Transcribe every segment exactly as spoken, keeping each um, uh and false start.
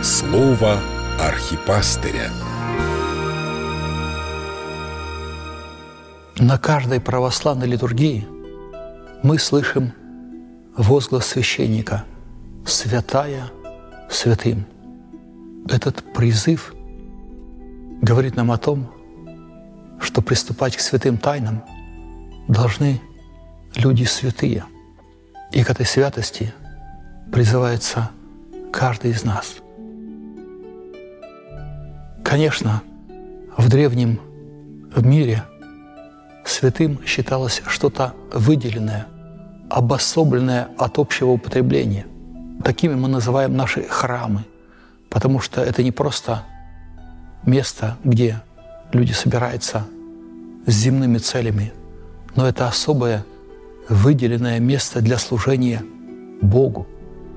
Слово архипастыря. На каждой православной литургии мы слышим возглас священника «Святая святым». Этот призыв говорит нам о том, что приступать к святым тайнам должны люди святые. И к этой святости призывается каждый из нас. Конечно, в древнем мире святым считалось что-то выделенное, обособленное от общего употребления. Такими мы называем наши храмы, потому что это не просто место, где люди собираются с земными целями, но это особое выделенное место для служения Богу.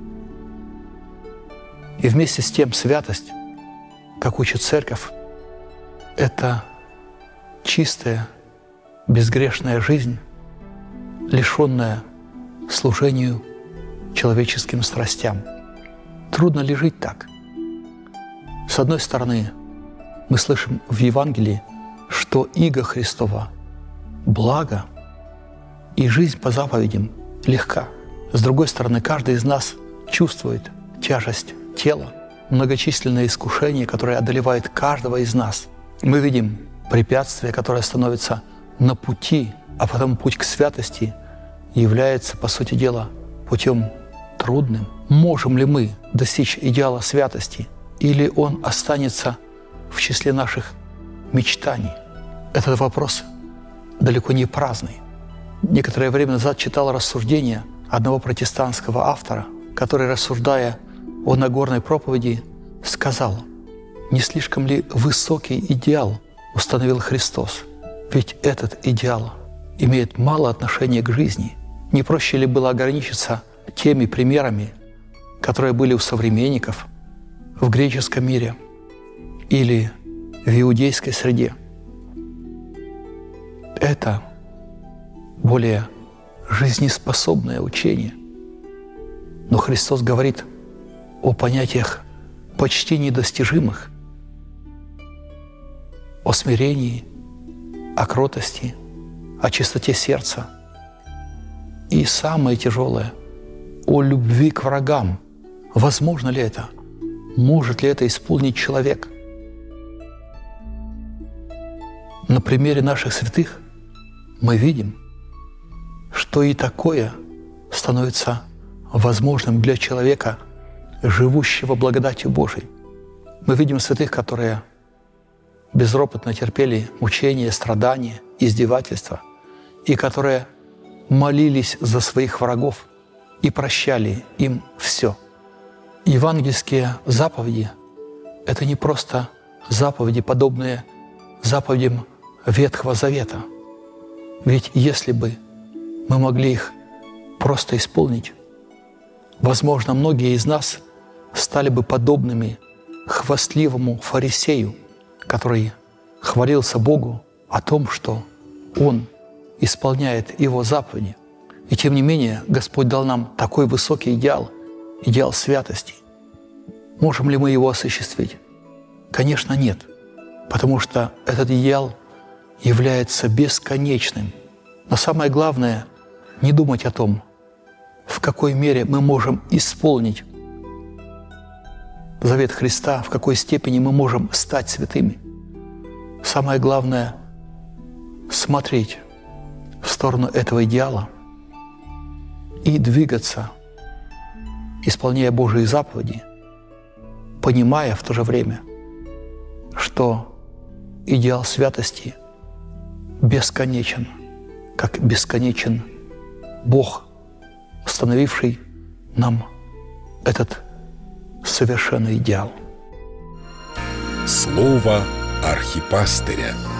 И вместе с тем святость, как учит Церковь, это чистая, безгрешная жизнь, лишенная служению человеческим страстям. Трудно ли жить так? С одной стороны, мы слышим в Евангелии, что иго Христова – благо, и жизнь по заповедям легка. С другой стороны, каждый из нас чувствует тяжесть тела, многочисленные искушения, которые одолевают каждого из нас. Мы видим препятствия, которые становятся на пути, а потом путь к святости является, по сути дела, путем трудным. Можем ли мы достичь идеала святости, или он останется в числе наших мечтаний? Этот вопрос далеко не праздный. Некоторое время назад читал рассуждения одного протестантского автора, который, рассуждая о Нагорной проповеди, сказал: не слишком ли высокий идеал установил Христос? Ведь этот идеал имеет мало отношения к жизни. Не проще ли было ограничиться теми примерами, которые были у современников в греческом мире или в иудейской среде? Это более жизнеспособное учение. Но Христос говорит о понятиях почти недостижимых, о смирении, о кротости, о чистоте сердца. И самое тяжелое – о любви к врагам. Возможно ли это? Может ли это исполнить человек? На примере наших святых мы видим, что и такое становится возможным для человека, живущего благодатью Божией. Мы видим святых, которые безропотно терпели мучения, страдания, издевательства, и которые молились за своих врагов и прощали им все. Евангельские заповеди – это не просто заповеди, подобные заповедям Ветхого Завета. Ведь если бы мы могли их просто исполнить, возможно, многие из нас стали бы подобными хвастливому фарисею, который хвалился Богу о том, что Он исполняет Его заповеди. И тем не менее Господь дал нам такой высокий идеал, идеал святости. Можем ли мы его осуществить? Конечно, нет, потому что этот идеал является бесконечным. Но самое главное – не думать о том, в какой мере мы можем исполнить завет Христа, в какой степени мы можем стать святыми. Самое главное – смотреть в сторону этого идеала и двигаться, исполняя Божьи заповеди, понимая в то же время, что идеал святости бесконечен, как бесконечен Бог, установивший нам этот совершенный идеал. Слово архипастыря.